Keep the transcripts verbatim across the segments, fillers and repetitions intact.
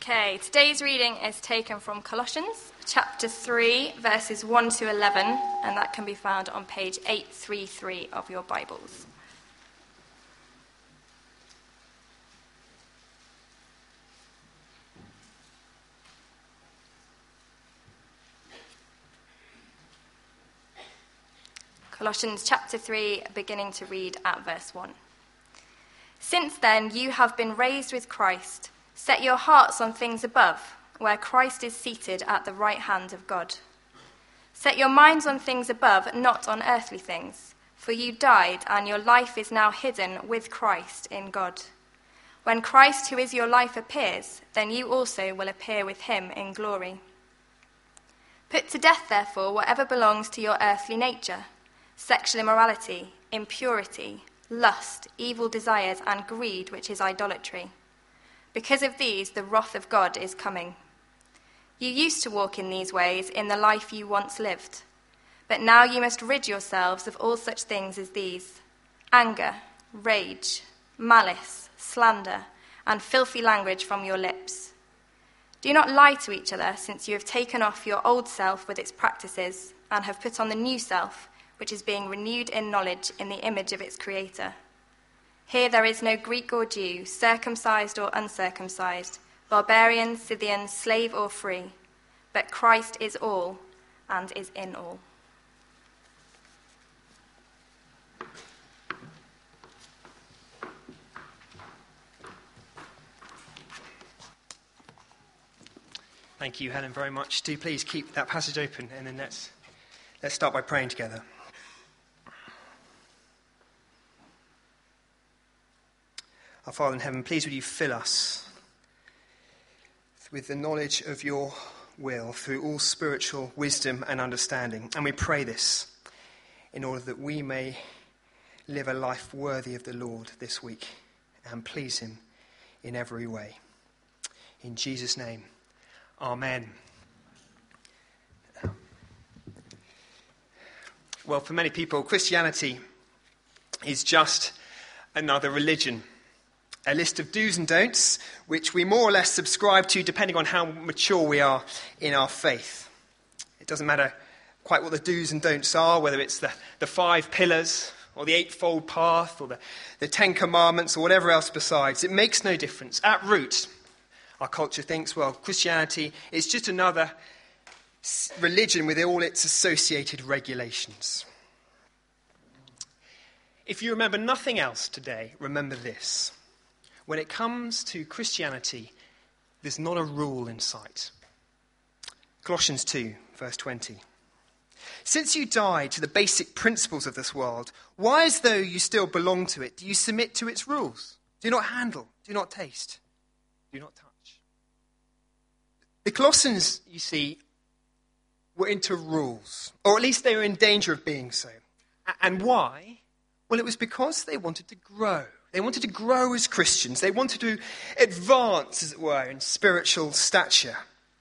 Okay, today's reading is taken from Colossians chapter three, verses one to eleven, and that can be found on page eight thirty-three of your Bibles. Colossians chapter three, beginning to read at verse one. Since then you have been raised with Christ. Set your hearts on things above, where Christ is seated at the right hand of God. Set your minds on things above, not on earthly things, for you died, and your life is now hidden with Christ in God. When Christ, who is your life, appears, then you also will appear with him in glory. Put to death, therefore, whatever belongs to your earthly nature: sexual immorality, impurity, lust, evil desires, and greed, which is idolatry. Because of these, the wrath of God is coming. You used to walk in these ways in the life you once lived, but now you must rid yourselves of all such things as these: anger, rage, malice, slander, and filthy language from your lips. Do not lie to each other, since you have taken off your old self with its practices and have put on the new self, which is being renewed in knowledge in the image of its creator. Here there is no Greek or Jew, circumcised or uncircumcised, barbarian, Scythian, slave or free, but Christ is all and is in all. Thank you, Helen, very much. Do please keep that passage open, and then let's let's start by praying together. Our Father in heaven, please would you fill us with the knowledge of your will through all spiritual wisdom and understanding. And we pray this in order that we may live a life worthy of the Lord this week and please him in every way. In Jesus' name, amen. Well, for many people, Christianity is just another religion. A list of do's and don'ts, which we more or less subscribe to depending on how mature we are in our faith. It doesn't matter quite what the do's and don'ts are, whether it's the, the five pillars, or the eightfold path, or the, the Ten Commandments, or whatever else besides. It makes no difference. At root, our culture thinks, well, Christianity is just another religion with all its associated regulations. If you remember nothing else today, remember this. When it comes to Christianity, there's not a rule in sight. Colossians two, verse twenty. Since you died to the basic principles of this world, why, as though you still belong to it, do you submit to its rules? Do not handle, do not taste, do not touch. The Colossians, you see, were into rules, or at least they were in danger of being so. And why? Well, it was because they wanted to grow. They wanted to grow as Christians. They wanted to advance, as it were, in spiritual stature.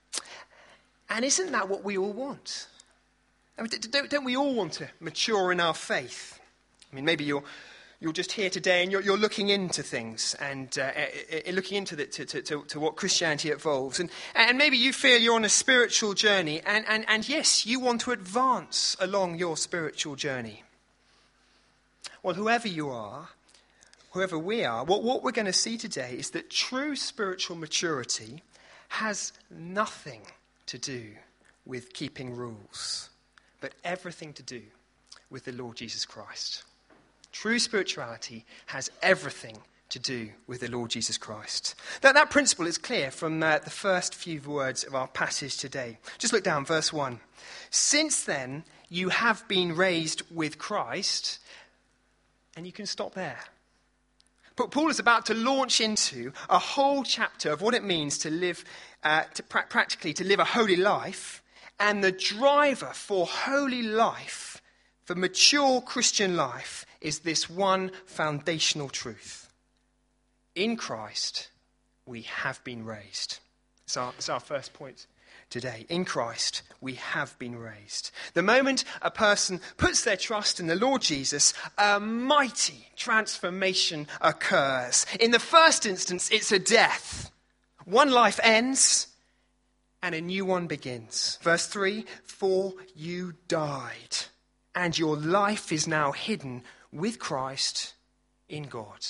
And isn't that what we all want? I mean, don't, don't we all want to mature in our faith? I mean, maybe you're you're just here today and you're, you're looking into things and uh, uh, looking into the, to, to, to what Christianity involves. And, and maybe you feel you're on a spiritual journey. And, and, and yes, you want to advance along your spiritual journey. Well, whoever you are, whoever we are, what, what we're going to see today is that true spiritual maturity has nothing to do with keeping rules, but everything to do with the Lord Jesus Christ. True spirituality has everything to do with the Lord Jesus Christ. That, that principle is clear from uh, the first few words of our passage today. Just look down, verse one. Since then, you have been raised with Christ, and you can stop there. But Paul is about to launch into a whole chapter of what it means to live, uh, to pra- practically to live a holy life, and the driver for holy life, for mature Christian life, is this one foundational truth. In Christ, we have been raised. It's our, it's our first point today. In Christ, we have been raised. The moment a person puts their trust in the Lord Jesus, a mighty transformation occurs. In the first instance, it's a death. One life ends and a new one begins. Verse three, for you died, and your life is now hidden with Christ in God.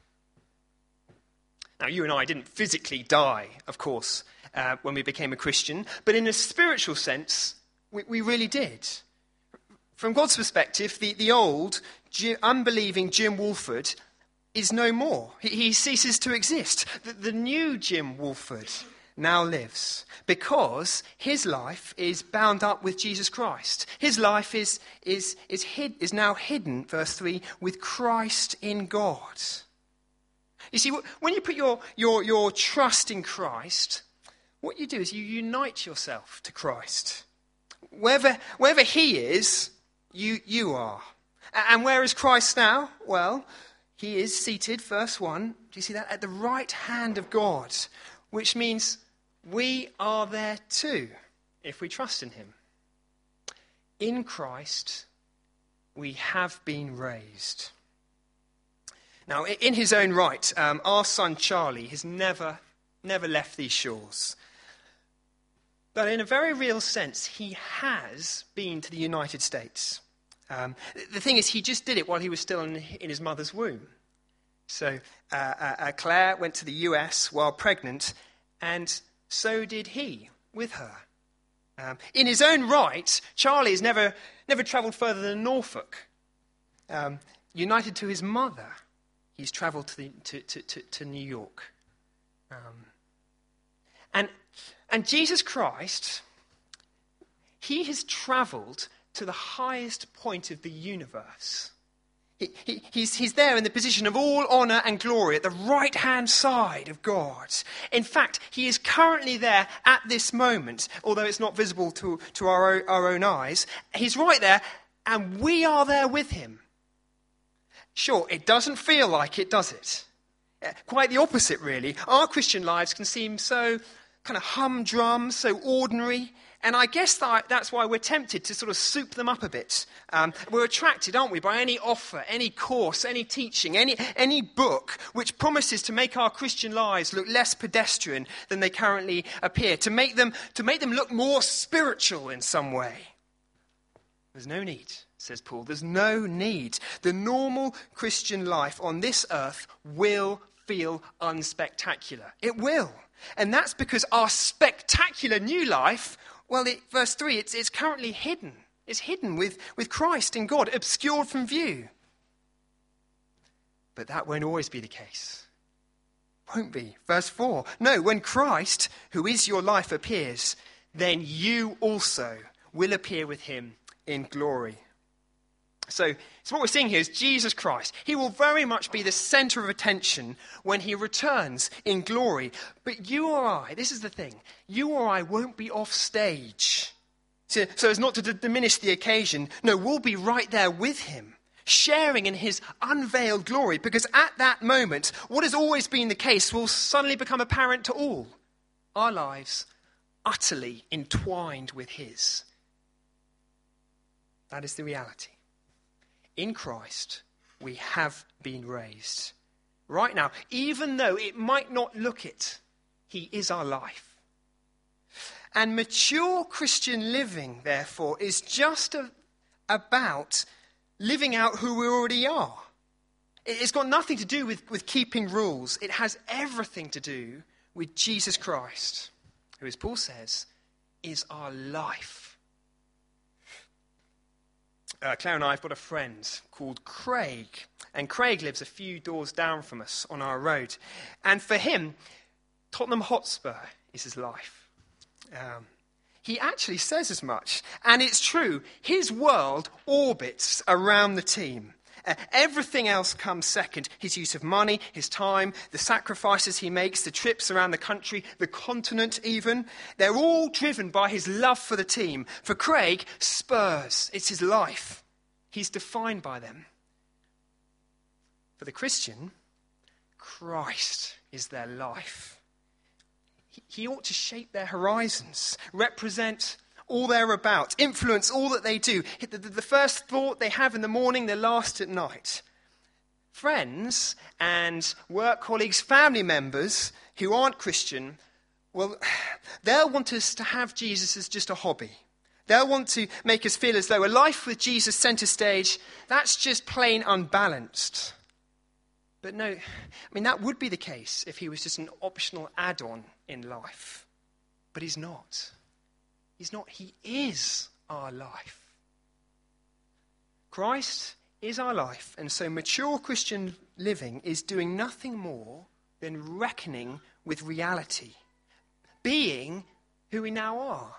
Now, you and I didn't physically die, of course, uh, when we became a Christian, but in a spiritual sense, we, we really did. From God's perspective, the, the old, G- unbelieving Jim Wolford is no more. He, he ceases to exist. The, the new Jim Wolford now lives because his life is bound up with Jesus Christ. His life is, is, is, hid, is now hidden, verse three, with Christ in God. You see, when you put your, your, your trust in Christ, what you do is you unite yourself to Christ. Wherever, wherever he is, you, you are. And where is Christ now? Well, he is seated, verse one, do you see that? At the right hand of God, which means we are there too, if we trust in him. In Christ, we have been raised. Now, in his own right, um, our son Charlie has never, never left these shores. But in a very real sense, he has been to the United States. Um, the thing is, he just did it while he was still in, in his mother's womb. So uh, uh, Claire went to the U S while pregnant, and so did he with her. Um, in his own right, Charlie has never, never travelled further than Norfolk. Um, united to his mother, he's travelled to, the, to, to, to, to New York. Um, and, and Jesus Christ, he has travelled to the highest point of the universe. He, he, he's, he's there in the position of all honour and glory at the right-hand side of God. In fact, he is currently there at this moment, although it's not visible to, to our, own, our own eyes. He's right there, and we are there with him. Sure, it doesn't feel like it, does it? Quite the opposite, really. Our Christian lives can seem so kind of humdrum, so ordinary. And I guess that that's why we're tempted to sort of soup them up a bit. Um, we're attracted, aren't we, by any offer, any course, any teaching, any, any book which promises to make our Christian lives look less pedestrian than they currently appear, to make them, to make them look more spiritual in some way. There's no need, says Paul. There's no need. The normal Christian life on this earth will feel unspectacular. It will. And that's because our spectacular new life, well, it, verse three, it's, it's currently hidden. It's hidden with, with Christ in God, obscured from view. But that won't always be the case. Won't be. Verse four, no, when Christ, who is your life, appears, then you also will appear with him in glory. So, so what we're seeing here is Jesus Christ. He will very much be the centre of attention when he returns in glory. But you or I, this is the thing, you or I won't be off stage. So, so as not to d- diminish the occasion, no, we'll be right there with him, sharing in his unveiled glory. Because at that moment, what has always been the case will suddenly become apparent to all. Our lives utterly entwined with his. That is the reality. In Christ, we have been raised. Right now, even though it might not look it, he is our life. And mature Christian living, therefore, is just a, about living out who we already are. It's got nothing to do with, with keeping rules. It has everything to do with Jesus Christ, who, as Paul says, is our life. Uh, Claire and I have got a friend called Craig, and Craig lives a few doors down from us on our road. And for him, Tottenham Hotspur is his life. Um, he actually says as much, and it's true. His world orbits around the team. Uh, everything else comes second. His use of money, his time, the sacrifices he makes, the trips around the country, the continent even. They're all driven by his love for the team. For Craig, Spurs, it's his life. He's defined by them. For the Christian, Christ is their life. He, he ought to shape their horizons, represent all they're about, influence all that they do. The, the, the first thought they have in the morning, the last at night. Friends and work colleagues, family members who aren't Christian well, they'll want us to have Jesus as just a hobby. They'll want to make us feel as though a life with Jesus centre stage, that's just plain unbalanced. But no, I mean, that would be the case if he was just an optional add-on in life. But he's not. He's not. He is our life. Christ is our life, and so mature Christian living is doing nothing more than reckoning with reality, being who we now are.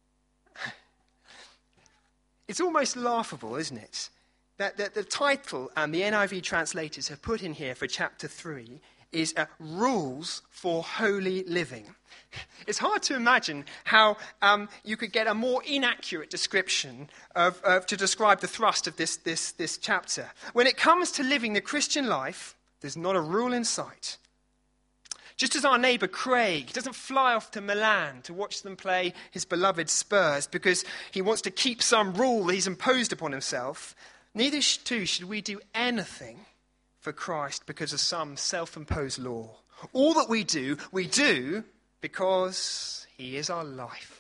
It's almost laughable, isn't it, that, that the title and the N I V translators have put in here for chapter three is uh, Rules for Holy Living. It's hard to imagine how um, you could get a more inaccurate description of, of to describe the thrust of this, this, this chapter. When it comes to living the Christian life, there's not a rule in sight. Just as our neighbour Craig doesn't fly off to Milan to watch them play his beloved Spurs because he wants to keep some rule he's imposed upon himself, neither too should we do anything for Christ because of some self-imposed law. All that we do, we do because he is our life.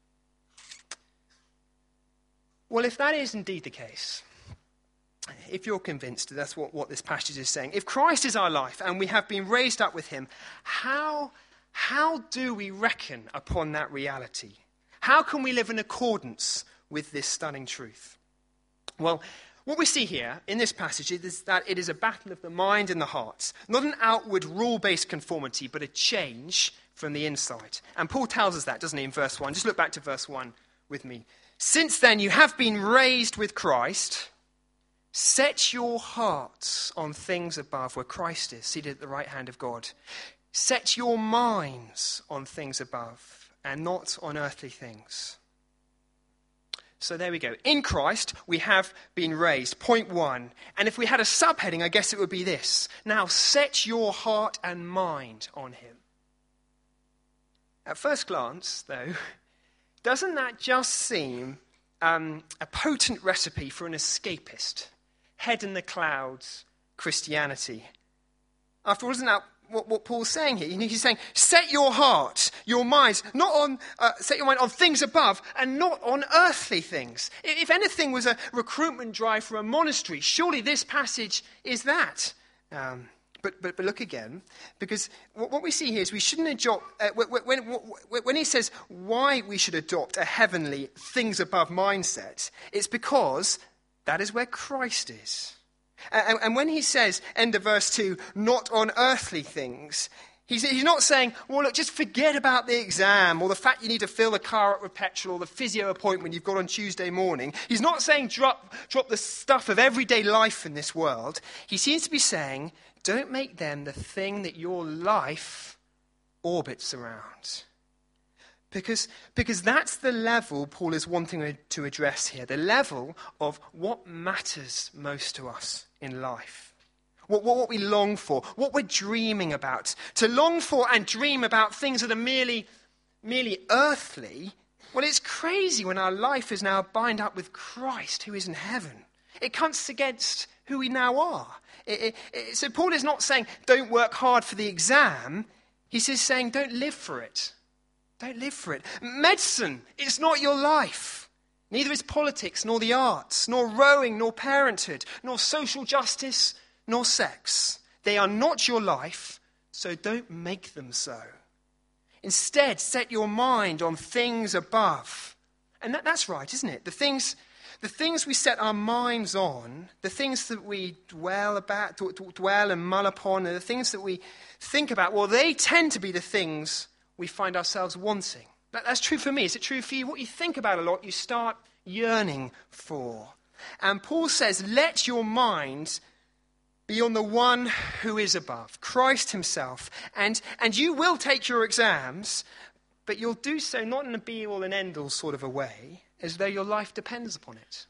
Well, if that is indeed the case, if you're convinced that's what, what this passage is saying, if Christ is our life and we have been raised up with him, how, how do we reckon upon that reality? How can we live in accordance with this stunning truth? Well, what we see here in this passage is that it is a battle of the mind and the heart, not an outward rule-based conformity, but a change from the inside. And Paul tells us that, doesn't he, in verse one? Just look back to verse one with me. Since then you have been raised with Christ, set your hearts on things above where Christ is, seated at the right hand of God. Set your minds on things above and not on earthly things. So there we go. In Christ, we have been raised. Point one. And if we had a subheading, I guess it would be this. Now set your heart and mind on him. At first glance, though, doesn't that just seem um, a potent recipe for an escapist? Head in the clouds Christianity. After all, isn't that what, what Paul's saying here? He's saying, set your heart, your minds, not on, uh, set your mind on things above and not on earthly things. If anything was a recruitment drive for a monastery, surely this passage is that. Um, but, but but look again, because what, what we see here is we shouldn't adopt, uh, when, when, when he says why we should adopt a heavenly things above mindset, it's because that is where Christ is. And, and when he says, end of verse two, not on earthly things, he's, he's not saying, well, look, just forget about the exam or the fact you need to fill the car up with petrol or the physio appointment you've got on Tuesday morning. He's not saying drop, drop the stuff of everyday life in this world. He seems to be saying, don't make them the thing that your life orbits around. Because, because that's the level Paul is wanting to address here, the level of what matters most to us in life. What, what, what we long for, what we're dreaming about. To long for and dream about things that are merely, merely earthly, well, it's crazy when our life is now bound up with Christ who is in heaven. It cuts against who we now are. It, it, it, so Paul is not saying don't work hard for the exam. He's just saying don't live for it. Don't live for it. Medicine is not your life. Neither is politics, nor the arts, nor rowing, nor parenthood, nor social justice, nor sex. They are not your life, so don't make them so. Instead, set your mind on things above. And that, that's right, isn't it? The things, the things we set our minds on, the things that we dwell about, dwell and mull upon, and the things that we think about, well, they tend to be the things we find ourselves wanting. That, that's true for me. Is it true for you? What you think about a lot, you start yearning for. And Paul says, let your mind be on the one who is above, Christ himself. And, and you will take your exams, but you'll do so not in a be-all and end-all sort of a way, as though your life depends upon it.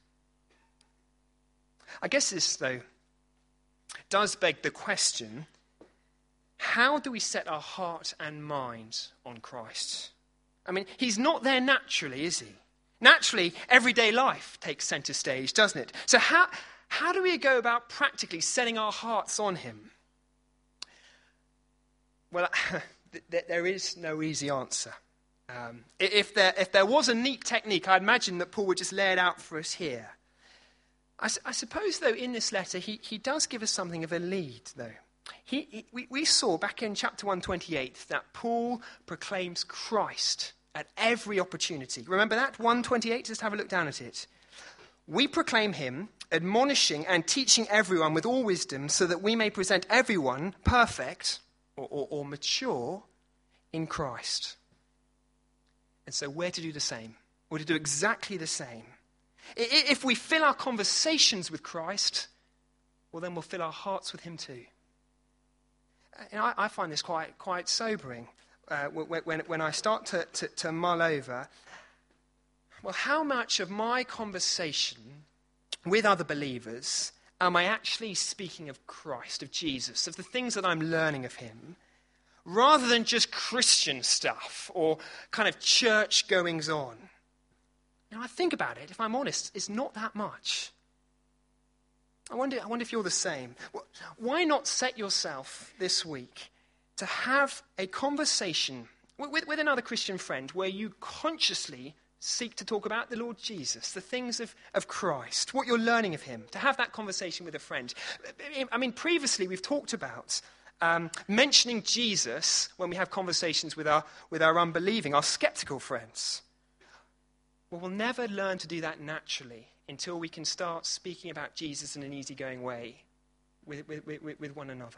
I guess this, though, does beg the question, how do we set our heart and mind on Christ? I mean, he's not there naturally, is he? Naturally, everyday life takes center stage, doesn't it? So how, how do we go about practically setting our hearts on him? Well, th- th- there is no easy answer. Um, if, there, if there was a neat technique, I'd imagine that Paul would just lay it out for us here. I, I suppose, though, in this letter, he, he does give us something of a lead, though. He, he, we, we saw back in chapter one twenty-eight that Paul proclaims Christ at every opportunity. Remember that? one twenty-eight, just have a look down at it. We proclaim him, admonishing and teaching everyone with all wisdom, so that we may present everyone perfect or, or, or mature in Christ. And so we're to do the same. We're to do exactly the same. If we fill our conversations with Christ, well, then we'll fill our hearts with him too. And I, I find this quite quite sobering uh, when, when I start to, to, to mull over, well, how much of my conversation with other believers am I actually speaking of Christ, of Jesus, of the things that I'm learning of him, rather than just Christian stuff or kind of church goings on? Now, I think about it, if I'm honest, it's not that much. I wonder, I wonder if you're the same. Why not set yourself this week to have a conversation with, with another Christian friend where you consciously seek to talk about the Lord Jesus, the things of, of Christ, what you're learning of him, to have that conversation with a friend. I mean, previously we've talked about um, mentioning Jesus when we have conversations with our, with our unbelieving, our skeptical friends. Well, we'll never learn to do that naturally until we can start speaking about Jesus in an easygoing way with, with, with, with one another.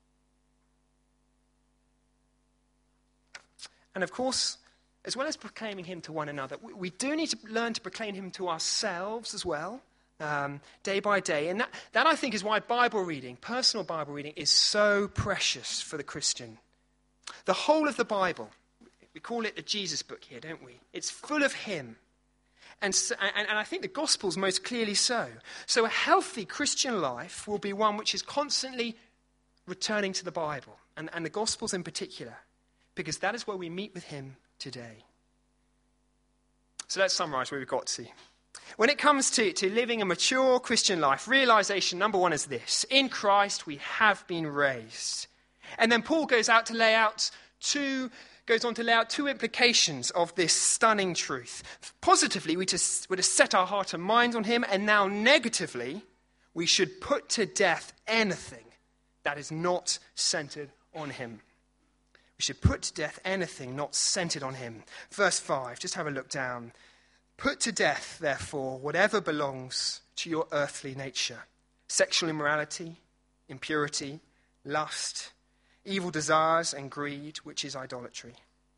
And of course, as well as proclaiming him to one another, we, we do need to learn to proclaim him to ourselves as well, um, day by day. And that, that, I think, is why Bible reading, personal Bible reading, is so precious for the Christian. The whole of the Bible, we call it the Jesus book here, don't we? It's full of him. And, so, and, and I think the Gospel's most clearly so. So a healthy Christian life will be one which is constantly returning to the Bible, and, and the Gospels in particular, because that is where we meet with him today. So let's summarize where we've got to. When it comes to, to living a mature Christian life, realization number one is this: in Christ we have been raised. And then Paul goes out to lay out two goes on to lay out two implications of this stunning truth. Positively, we just, we're to set our heart and mind on him, and now negatively, we should put to death anything that is not centered on him. We should put to death anything not centered on him. Verse five, just have a look down. Put to death, therefore, whatever belongs to your earthly nature: sexual immorality, impurity, lust, evil desires, and greed, which is idolatry.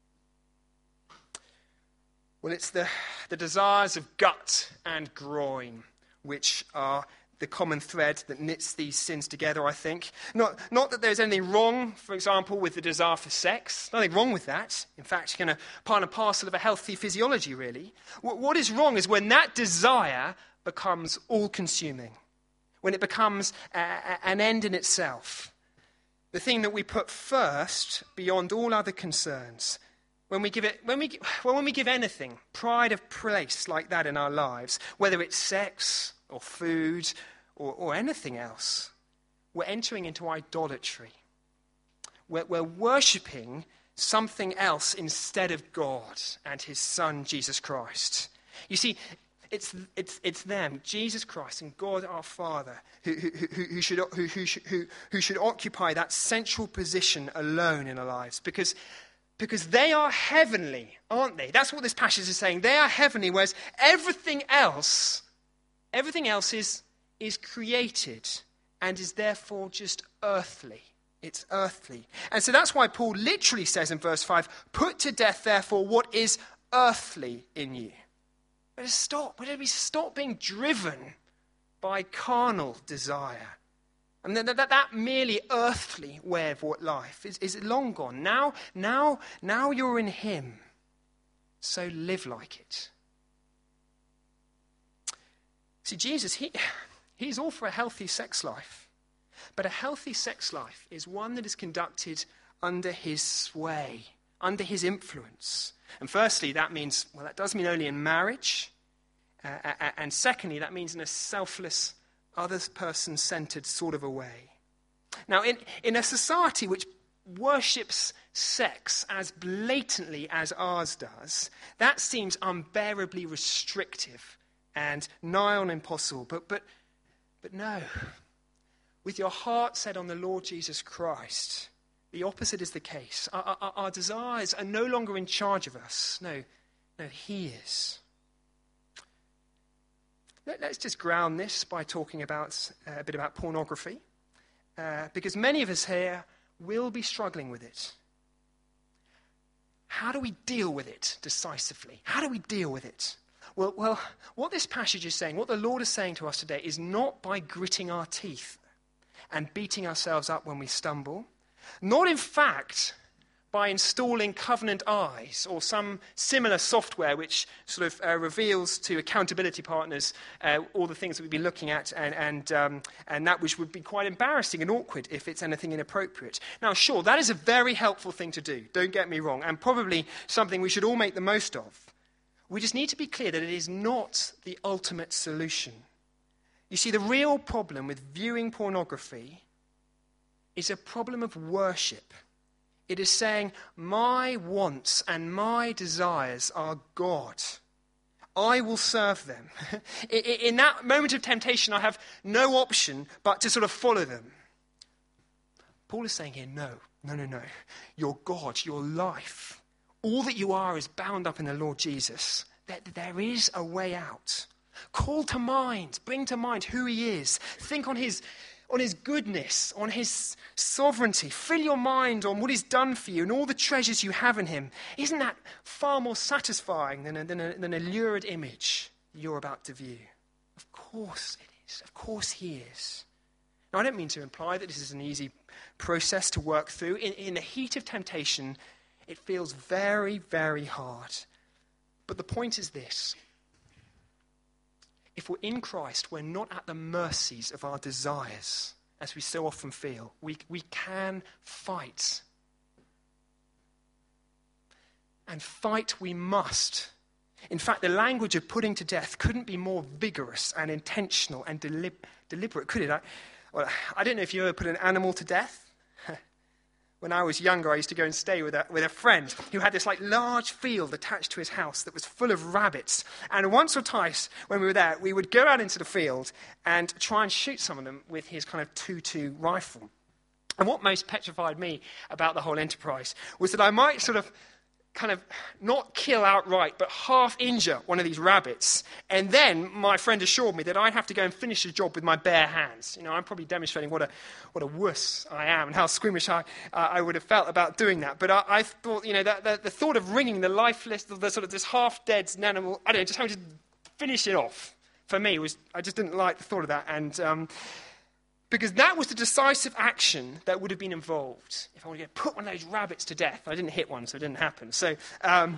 Well, it's the, the desires of gut and groin which are the common thread that knits these sins together, I think. Not, not that there's anything wrong, for example, with the desire for sex. Nothing wrong with that. In fact, kind of part and parcel of a healthy physiology, really. What, what is wrong is when that desire becomes all-consuming, when it becomes a, a, an end in itself. The thing that we put first beyond all other concerns. When we give it, when we, well, when we give anything pride of place like that in our lives, whether it's sex or food or, or anything else, we're entering into idolatry. We're, we're worshipping something else instead of God and his Son, Jesus Christ. You see, It's it's it's them, Jesus Christ and God our Father, who who who, who should who who should who, who should occupy that central position alone in our lives, because because they are heavenly, aren't they? That's what this passage is saying. They are heavenly, whereas everything else, everything else is is created and is therefore just earthly. It's earthly, and so that's why Paul literally says in verse five, "Put to death, therefore, what is earthly in you." We're to stop. We're to stop being driven by carnal desire. And that, that, that merely earthly way of what life is, is long gone. Now, now, now you're in him. So live like it. See, Jesus, he, he's all for a healthy sex life. But a healthy sex life is one that is conducted under his sway, under his influence. And firstly, that means, well, that does mean only in marriage. Uh, and secondly, that means in a selfless, other person-centered sort of a way. Now, in, in a society which worships sex as blatantly as ours does, that seems unbearably restrictive and nigh on impossible. But, but, but no, with your heart set on the Lord Jesus Christ, the opposite is the case. Our, our, our desires are no longer in charge of us. No, no, he is. Let, let's just ground this by talking about uh, a bit about pornography, uh, because many of us here will be struggling with it. How do we deal with it decisively? How do we deal with it? Well, well, what this passage is saying, what the Lord is saying to us today, is not by gritting our teeth and beating ourselves up when we stumble, not in fact by installing Covenant Eyes or some similar software which sort of uh, reveals to accountability partners uh, all the things that we'd be looking at, and and, um, and that which would be quite embarrassing and awkward if it's anything inappropriate. Now, sure, that is a very helpful thing to do, don't get me wrong, and probably something we should all make the most of. We just need to be clear that it is not the ultimate solution. You see, the real problem with viewing pornography is a problem of worship. It is saying, my wants and my desires are God. I will serve them. In that moment of temptation, I have no option but to sort of follow them. Paul is saying here, no, no, no, no. Your God, your life, all that you are is bound up in the Lord Jesus. There, there is a way out. Call to mind, bring to mind who he is. Think on his on his goodness, on his sovereignty. Fill your mind on what he's done for you and all the treasures you have in him. Isn't that far more satisfying than a, than a, than a lurid image you're about to view? Of course it is. Of course he is. Now, I don't mean to imply that this is an easy process to work through. In, in the heat of temptation, it feels very, very hard. But the point is this. If we're in Christ, we're not at the mercies of our desires, as we so often feel. We, we can fight. And fight we must. In fact, the language of putting to death couldn't be more vigorous and intentional and delib- deliberate, could it? I, well, I don't know if you ever put an animal to death. When I was younger, I used to go and stay with a, with a friend who had this like large field attached to his house that was full of rabbits. And once or twice when we were there, we would go out into the field and try and shoot some of them with his kind of two two rifle. And what most petrified me about the whole enterprise was that I might sort of kind of not kill outright, but half injure one of these rabbits. And then my friend assured me that I'd have to go and finish the job with my bare hands. You know, I'm probably demonstrating what a what a wuss I am and how squeamish I uh, I would have felt about doing that. But I, I thought, you know, that the, the thought of wringing the lifeless, the sort of this half-dead animal, I don't know, just having to finish it off, for me, was I just didn't like the thought of that. And um, because that was the decisive action that would have been involved. If I wanted to put one of those rabbits to death, I didn't hit one, so it didn't happen. So, um,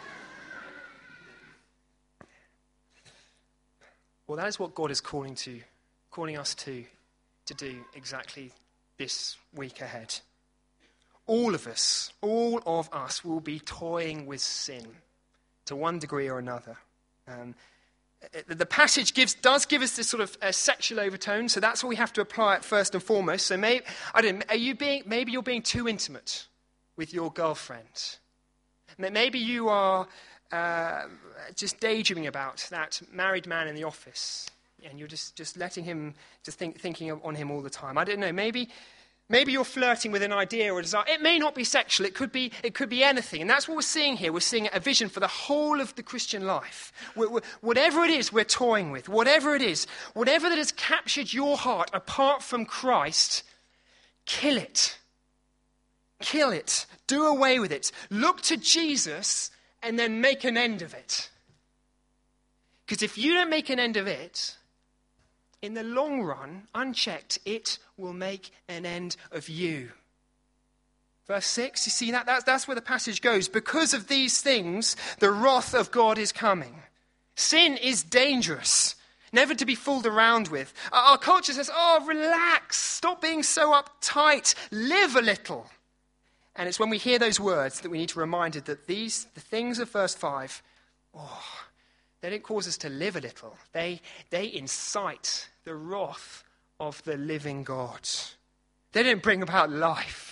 well, that is what God is calling to, calling us to, to do exactly this week ahead. All of us, all of us, will be toying with sin to one degree or another. Um, The passage gives, does give us this sort of uh, sexual overtone, so that's what we have to apply it first and foremost. So maybe, I don't know, are you being, maybe you're being too intimate with your girlfriend. Maybe you are uh, just daydreaming about that married man in the office, and you're just, just letting him, just think, thinking on him all the time. I don't know, maybe... Maybe you're flirting with an idea or a desire. It may not be sexual. It could be, it could be anything. And that's what we're seeing here. We're seeing a vision for the whole of the Christian life. We're, we're, whatever it is we're toying with, whatever it is, whatever that has captured your heart apart from Christ, kill it. Kill it. Do away with it. Look to Jesus and then make an end of it. Because if you don't make an end of it, in the long run, unchecked, it will make an end of you. Verse six, you see that? That's, that's where the passage goes. Because of these things, the wrath of God is coming. Sin is dangerous, never to be fooled around with. Our culture says, oh, relax, stop being so uptight, live a little. And it's when we hear those words that we need to be reminded that these, the things of verse five, oh, they don't cause us to live a little. They, they incite the wrath of the living God. They don't bring about life.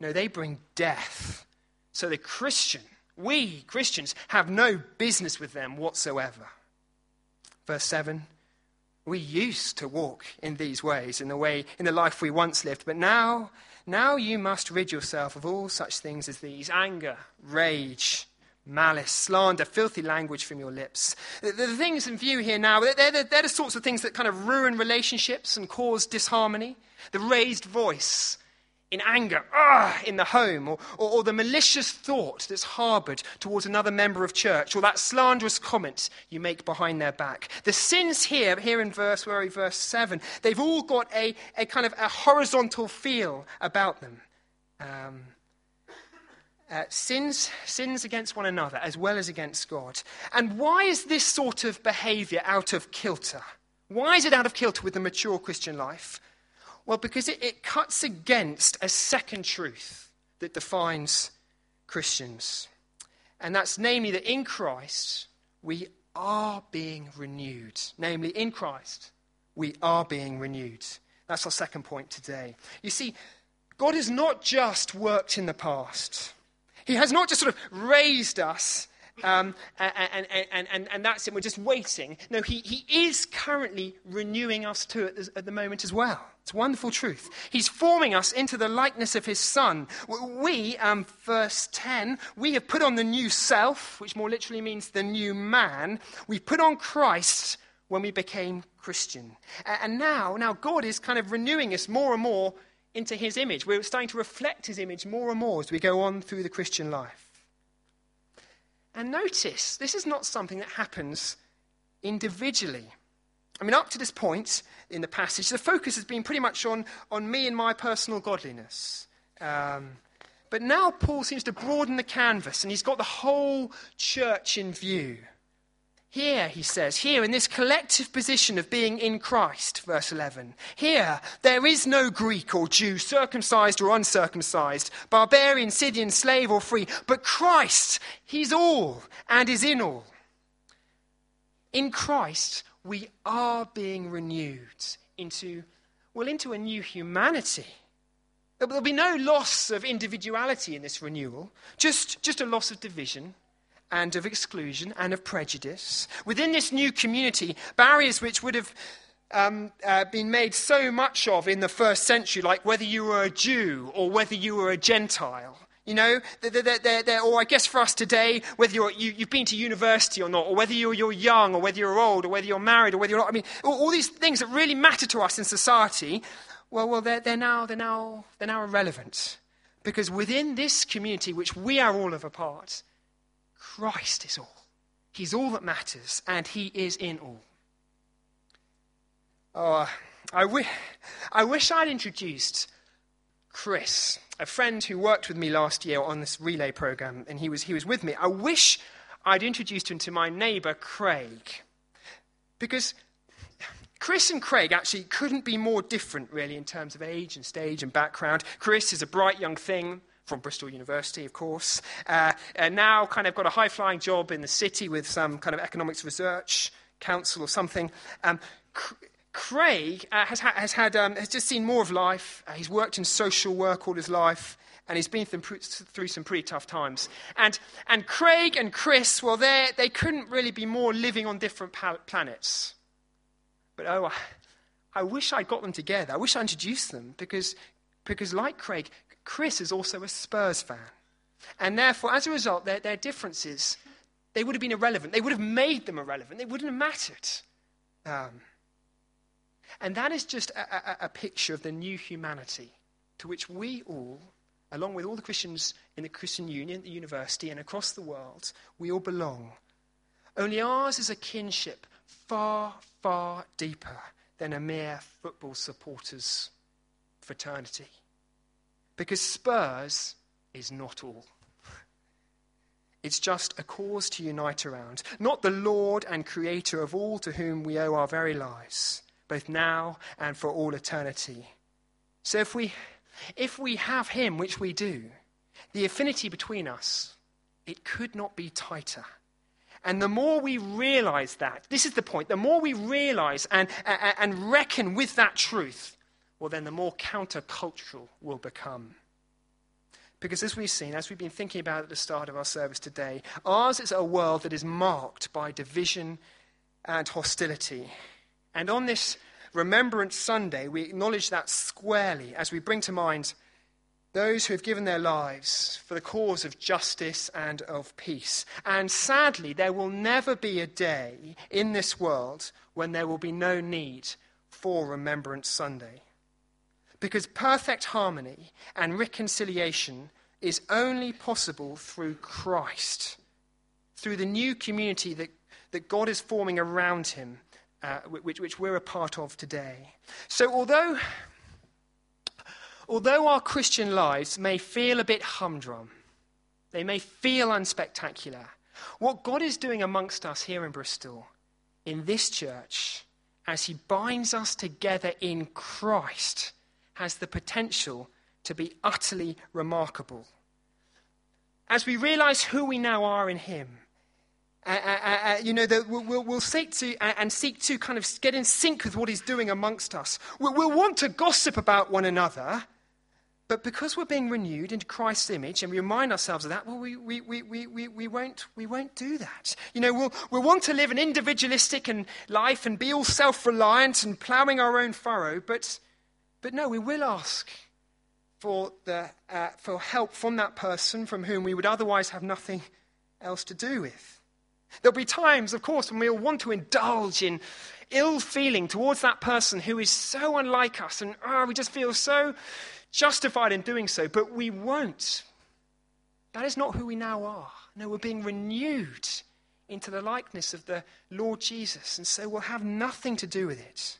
No, they bring death. So the Christian, we Christians, have no business with them whatsoever. Verse seven, we used to walk in these ways, in the way, in the life we once lived, but now, now you must rid yourself of all such things as these: anger, rage, malice, slander, filthy language from your lips. The, the things in view here now, they're, they're, they're the sorts of things that kind of ruin relationships and cause disharmony. The raised voice in anger, ah, in the home, or, or, or the malicious thought that's harboured towards another member of church, or that slanderous comment you make behind their back. The sins here, here in verse, where verse seven, they've all got a, a kind of a horizontal feel about them. Um, uh, sins, sins against one another as well as against God. And why is this sort of behaviour out of kilter? Why is it out of kilter with the mature Christian life? Well, because it, it cuts against a second truth that defines Christians. And that's namely that in Christ, we are being renewed. Namely, in Christ, we are being renewed. That's our second point today. You see, God has not just worked in the past. He has not just sort of raised us Um, and, and, and, and, and that's it, we're just waiting. No, he, he is currently renewing us too at, this, at the moment as well. It's a wonderful truth. He's forming us into the likeness of his Son. We, um, verse ten, we have put on the new self, which more literally means the new man. We put on Christ when we became Christian. And now, now God is kind of renewing us more and more into his image. We're starting to reflect his image more and more as we go on through the Christian life. And notice, this is not something that happens individually. I mean, up to this point in the passage, the focus has been pretty much on, on me and my personal godliness. Um, but now Paul seems to broaden the canvas, and he's got the whole church in view. Here, he says, here in this collective position of being in Christ, verse eleven, here there is no Greek or Jew, circumcised or uncircumcised, barbarian, Scythian, slave or free, but Christ, he's all and is in all. In Christ, we are being renewed into, well, into a new humanity. There'll be no loss of individuality in this renewal, just, just a loss of division and of exclusion and of prejudice. Within this new community, barriers which would have um, uh, been made so much of in the first century, like whether you were a Jew or whether you were a Gentile, you know, they're, they're, they're, or I guess for us today, whether you're, you, you've been to university or not, or whether you're, you're young, or whether you're old, or whether you're married, or whether you're not, I mean, all, all these things that really matter to us in society, well, well, they're, they're now, they're now, they're now irrelevant, because within this community, which we are all of a part, Christ is all. He's all that matters, and he is in all. Oh, I, w- I wish I'd introduced Chris, a friend who worked with me last year on this relay program, and he was he was with me. I wish I'd introduced him to my neighbour, Craig, because Chris and Craig actually couldn't be more different, really, in terms of age and stage and background. Chris is a bright young thing from Bristol University, of course, uh, and now kind of got a high-flying job in the city with some kind of economics research council or something. Um, C- Craig uh, has, ha- has had um, has just seen more of life. Uh, he's worked in social work all his life, and he's been through, through some pretty tough times. And and Craig and Chris, well, they they couldn't really be more living on different pal- planets. But oh, I, I wish I got them together. I wish I introduced them because because like Craig, Chris is also a Spurs fan. And therefore, as a result, their, their differences, they would have been irrelevant. They would have made them irrelevant. They wouldn't have mattered. Um, and that is just a, a, a picture of the new humanity to which we all, along with all the Christians in the Christian Union, the university, and across the world, we all belong. Only ours is a kinship far, far deeper than a mere football supporters' fraternity. Because Spurs is not all. It's just a cause to unite around, not the Lord and Creator of all to whom we owe our very lives, both now and for all eternity. So if we, if we have him, which we do, the affinity between us, it could not be tighter. And the more we realize that, this is the point, the more we realize and, and, and reckon with that truth, well, then the more countercultural we'll become. Because as we've seen, as we've been thinking about at the start of our service today, ours is a world that is marked by division and hostility. And on this Remembrance Sunday, we acknowledge that squarely as we bring to mind those who have given their lives for the cause of justice and of peace. And sadly, there will never be a day in this world when there will be no need for Remembrance Sunday. Because perfect harmony and reconciliation is only possible through Christ, through the new community that, that God is forming around him, uh, which, which we're a part of today. So although, although our Christian lives may feel a bit humdrum, they may feel unspectacular, what God is doing amongst us here in Bristol, in this church, as he binds us together in Christ, has the potential to be utterly remarkable. As we realize who we now are in him, uh, uh, uh, you know, that we'll, we'll, we'll seek to uh, and seek to kind of get in sync with what he's doing amongst us. We'll, we'll want to gossip about one another, but because we're being renewed into Christ's image and we remind ourselves of that, well, we we we we we, we won't we won't do that. You know, we'll we'll want to live an individualistic and life and be all self-reliant and ploughing our own furrow, but but no, we will ask for the uh, for help from that person from whom we would otherwise have nothing else to do with. There'll be times, of course, when we'll want to indulge in ill feeling towards that person who is so unlike us, and oh, we just feel so justified in doing so, but we won't. That is not who we now are. No, we're being renewed into the likeness of the Lord Jesus, and so we'll have nothing to do with it.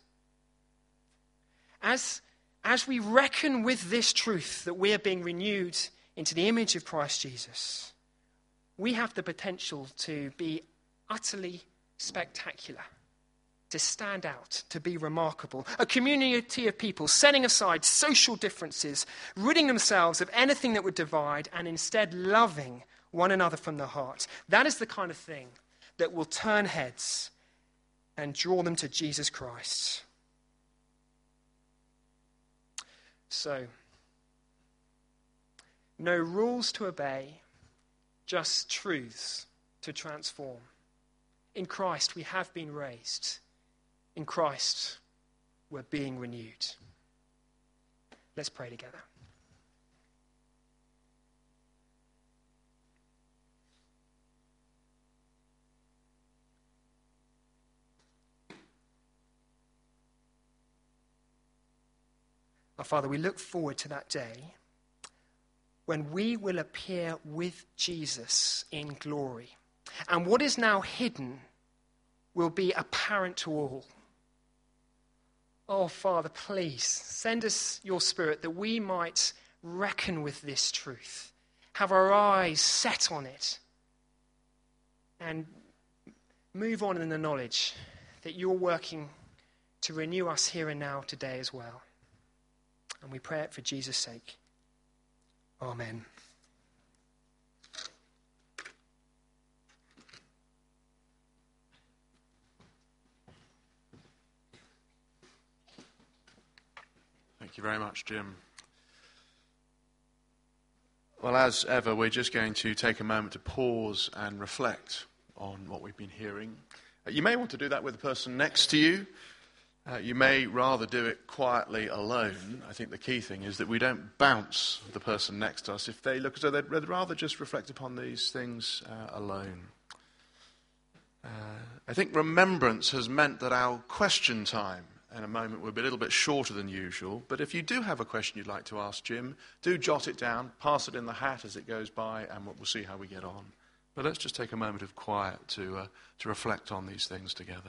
As, as we reckon with this truth that we are being renewed into the image of Christ Jesus, we have the potential to be utterly spectacular, to stand out, to be remarkable. A community of people setting aside social differences, ridding themselves of anything that would divide, and instead loving one another from the heart. That is the kind of thing that will turn heads and draw them to Jesus Christ. So, no rules to obey, just truths to transform. In Christ, we have been raised. In Christ, we're being renewed. Let's pray together. Our Father, we look forward to that day when we will appear with Jesus in glory. And what is now hidden will be apparent to all. Oh, Father, please send us your Spirit that we might reckon with this truth, have our eyes set on it, and move on in the knowledge that you're working to renew us here and now today as well. And we pray it for Jesus' sake. Amen. Thank you very much, Jim. Well, as ever, we're just going to take a moment to pause and reflect on what we've been hearing. Uh, you may want to do that with the person next to you. Uh, you may rather do it quietly alone. I think the key thing is that we don't bounce the person next to us if they look as though they'd rather just reflect upon these things uh, alone. Uh, I think remembrance has meant that our question time in a moment will be a little bit shorter than usual, but if you do have a question you'd like to ask Jim, do jot it down, pass it in the hat as it goes by, and we'll see how we get on. But let's just take a moment of quiet to uh, to reflect on these things together.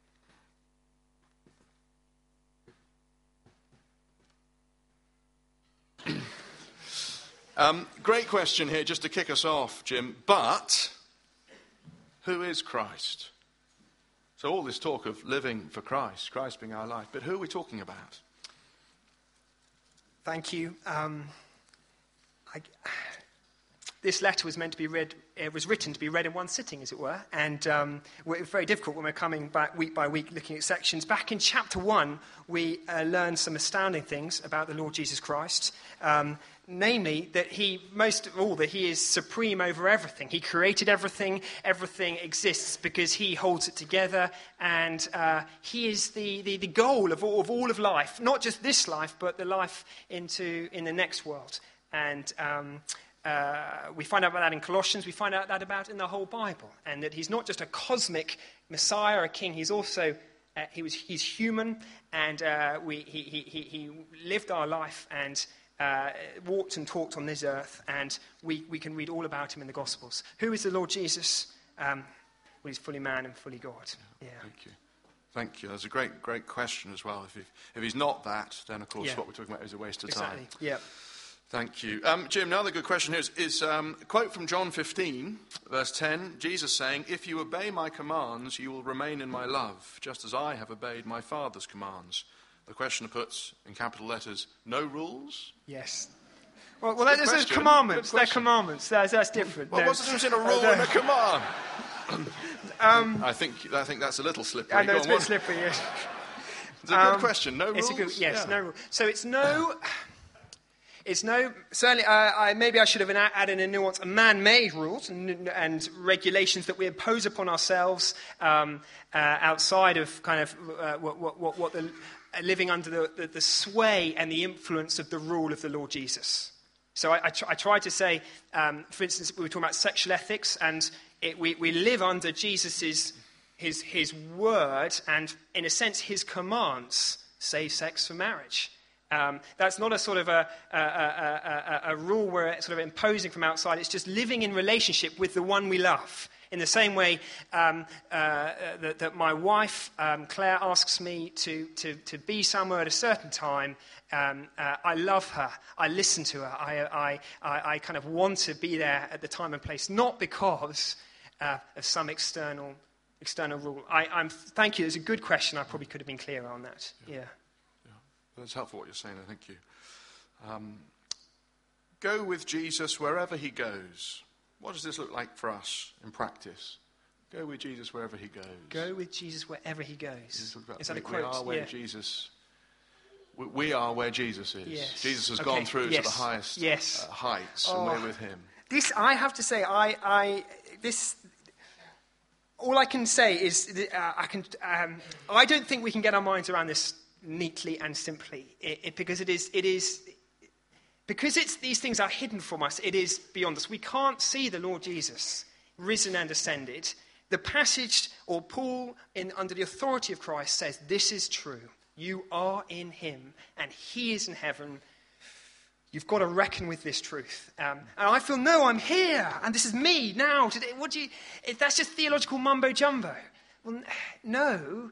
um, great question here, just to kick us off, Jim. But who is Christ? So all this talk of living for Christ, Christ being our life, but who are we talking about? Thank you. Um, I, this letter was meant to be read, it was written to be read in one sitting, as it were, and um, it's very difficult when we're coming back week by week looking at sections. Back in chapter one, we uh, learned some astounding things about the Lord Jesus Christ, um, namely that he, most of all, that he is supreme over everything. He created everything, everything exists because he holds it together, and uh, he is the, the, the goal of all, of all of life, not just this life, but the life into in the next world. And um, uh, we find out about that in Colossians. We find out that about in the whole Bible, and that he's not just a cosmic Messiah, a king. He's also uh, he was he's human, and uh, we he, he he he lived our life and uh, walked and talked on this earth, and we we can read all about him in the Gospels. Who is the Lord Jesus? Um, well, he's fully man and fully God. Yeah. yeah. Thank you. Thank you. That's a great, great question as well. If he, if he's not that, then of course yeah. what we're talking about is a waste of exactly. time. Yeah. Thank you. Um, Jim, another good question here is, is um, a quote from John fifteen, verse ten, Jesus saying, "If you obey my commands, you will remain in my love, just as I have obeyed my Father's commands." The questioner puts, in capital letters, no rules? Yes. Well, well that, there's commandments. They're commandments. That's, that's different. Well, no. what's the difference in a rule and a command? um, I think I think that's a little slippery. I know Go it's on, a bit what? slippery, yes. It's a good um, question. No rules? It's a good, yes, yeah. no rules. So it's no... It's no, certainly, uh, I, maybe I should have added a nuance, man-made rules and, and regulations that we impose upon ourselves um, uh, outside of kind of uh, what, what, what the, uh, living under the, the, the sway and the influence of the rule of the Lord Jesus. So I, I, tr- I tried to say, um, for instance, we were talking about sexual ethics, and it, we, we live under Jesus's his, his word and, in a sense, his commands, save sex for marriage. Um, that's not a sort of a, a, a, a, a rule we're sort of imposing from outside. It's just living in relationship with the one we love. In the same way um, uh, that, that my wife, um, Claire, asks me to, to, to be somewhere at a certain time, um, uh, I love her. I listen to her. I, I, I, I kind of want to be there at the time and place, not because uh, of some external external rule. I, I'm, thank you. It's a good question. I probably could have been clearer on that. Yeah. yeah. That's helpful what you're saying, I thank you. Um, go with Jesus wherever he goes. What does this look like for us in practice? Go with Jesus wherever he goes. Go with Jesus wherever he goes. Is that we, a quote? We are where yeah. Jesus. We, we are where Jesus is. Yes. Jesus has okay. gone through yes. to the highest yes. uh, heights, oh. and we're with him. This, I have to say, I, I this. All I can say is, uh, I can. Um, I don't think we can get our minds around this neatly and simply, it, it, because it is, it is, because it's these things are hidden from us. It is beyond us. We can't see the Lord Jesus risen and ascended. The passage, or Paul, in under the authority of Christ, says this is true. You are in Him, and He is in heaven. You've got to reckon with this truth. Um, and I feel, no, I'm here, and this is me now. Today. What do you? If that's just theological mumbo jumbo. Well, no.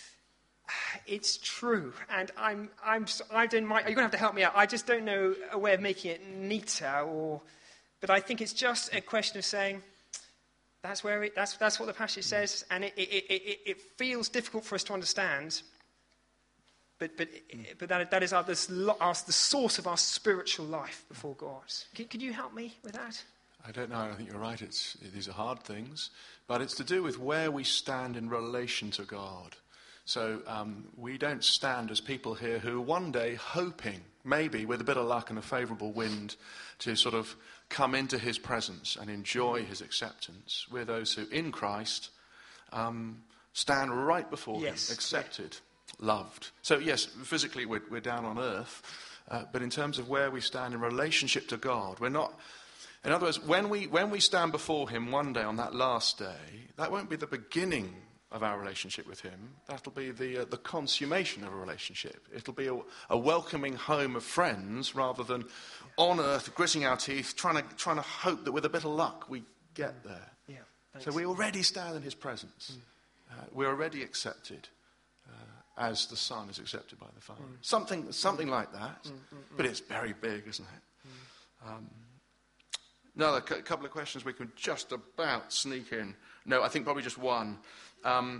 It's true, and I'm, I'm, I don't mind, you're going to have to help me out. I just don't know a way of making it neater, or, but I think it's just a question of saying, that's where it, that's, that's what the passage says, and it, it, it, it feels difficult for us to understand, but, but, but that, that is our, this, our, the source of our spiritual life before God. Could, could you help me with that? I don't know, I think you're right, it's, these are hard things, but it's to do with where we stand in relation to God. So um, we don't stand as people here who one day hoping, maybe with a bit of luck and a favourable wind, to sort of come into his presence and enjoy his acceptance. We're those who, in Christ, um, stand right before yes. him, accepted, yeah. loved. So yes, physically we're, we're down on earth, uh, but in terms of where we stand in relationship to God, we're not... In other words, when we, when we stand before him one day on that last day, that won't be the beginning of our relationship with him. That'll be the uh, the consummation of a relationship. It'll be a, a welcoming home of friends rather than on earth gritting our teeth, trying to trying to hope that with a bit of luck we get there. Yeah, so we already stand in his presence. Mm. Uh, we're already accepted uh, as the Son is accepted by the Father. Mm. Something something like that, mm, mm, mm. But it's very big, isn't it? Mm. Um, another c- couple of questions we can just about sneak in. No, I think probably just one. Um,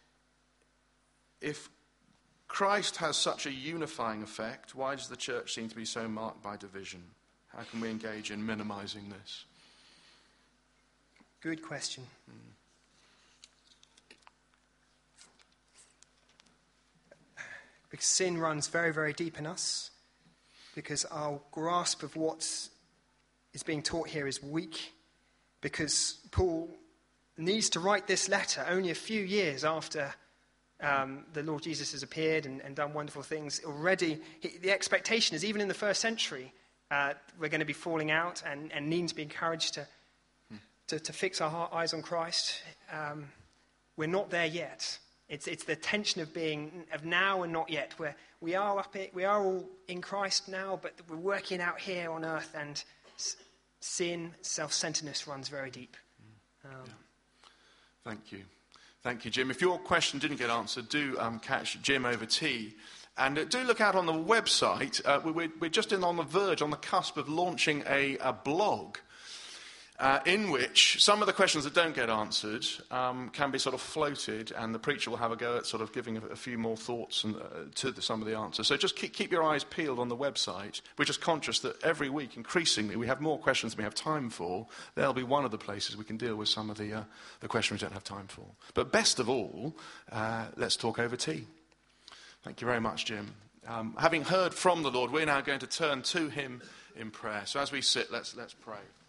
if Christ has such a unifying effect, why does the church seem to be so marked by division? How can we engage in minimizing this? Good question. Mm. Because sin runs very, very deep in us. Because our grasp of what is being taught here is weak. Because Paul needs to write this letter only a few years after um, the Lord Jesus has appeared and, and done wonderful things. Already, he, the expectation is even in the first century, uh, we're going to be falling out and, and needing to be encouraged to, hmm. to, to fix our heart, eyes on Christ. Um, we're not there yet. It's it's the tension of being of now and not yet, where we are up it, we are all in Christ now, but we're working out here on earth, and s- sin, self-centeredness runs very deep. Um, yeah. Thank you. Thank you, Jim. If your question didn't get answered, do um, catch Jim over tea. And uh, do look out on the website. Uh, we, we're just in on the verge, on the cusp of launching a, a blog uh, in which some of the questions that don't get answered um, can be sort of floated, and the preacher will have a go at sort of giving a, a few more thoughts and, uh, to the, some of the answers. So just keep, keep your eyes peeled on the website. We're just conscious that every week, increasingly, we have more questions than we have time for. There'll be one of the places we can deal with some of the, uh, the questions we don't have time for. But best of all, uh, let's talk over tea. Thank you very much, Jim. Um, having heard from the Lord, we're now going to turn to him in prayer. So as we sit, let's, let's pray.